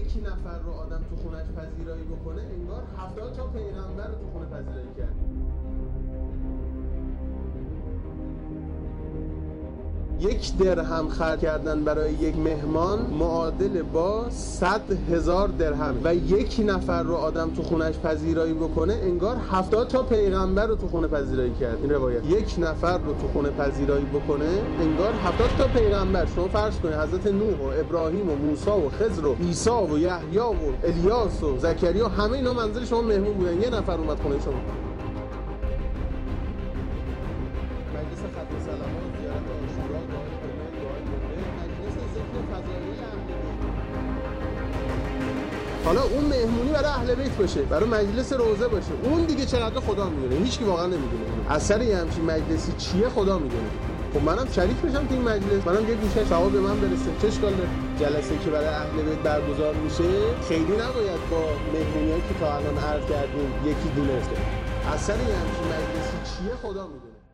یک نفر رو آدم تو خونش پذیرایی بکنه انگار 70 تا پیغمبر رو تو خونه پذیرایی کرد. یک درهم خرج کردن برای یک مهمان معادل با 100,000 درهم و یک نفر رو آدم تو خونش پذیرایی بکنه انگار 70 تا پیغمبر رو تو خونه پذیرایی کرد. این روایت یک نفر رو تو خونه پذیرایی بکنه انگار 70 تا پیغمبر. شما فرض کنید حضرت نوح و ابراهیم و موسی و خضر و عیسی و یحیی و الیاس و زکریا همه اینا منزل شما مهمون بودن، یه نفر اومد خونه شما. مجلس ختم صلوات، زیارت عاشورا، دعای کنه، دعای موقع، مجلس ذکر فضایل اهل بیت. حالا اون مهمونی برای اهل بیت باشه، برای مجلس روزه باشه، اون دیگه چقدر خدا میدونه، هیچ کی واقعا نمیدونه. اثر یه همچین مجلسی چیه خدا میدونه. خب منم شریک بشم تو این مجلس، منم یه گوشه ثواب به من برسه. چه اشکال داره؟ جلسه‌ای که برای اهل بیت برگزار میشه خیلی نباید با مهمونیایی که تا الان عرض کردیم یکی دونه است. اثر یه همچین مجلسی چیه خدا میدونه.